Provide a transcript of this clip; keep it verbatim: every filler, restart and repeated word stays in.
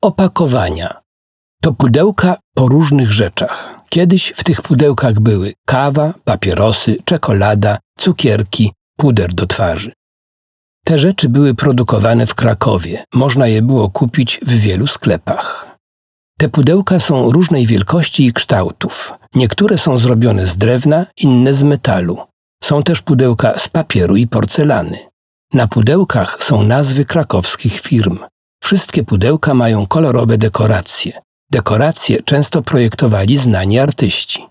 Opakowania. To pudełka po różnych rzeczach. Kiedyś w tych pudełkach były kawa, papierosy, czekolada, cukierki, puder do twarzy. Te rzeczy były produkowane w Krakowie. Można je było kupić w wielu sklepach. Te pudełka są różnej wielkości i kształtów. Niektóre są zrobione z drewna, inne z metalu. Są też pudełka z papieru i porcelany. Na pudełkach są nazwy krakowskich firm. Wszystkie pudełka mają kolorowe dekoracje. Dekoracje często projektowali znani artyści.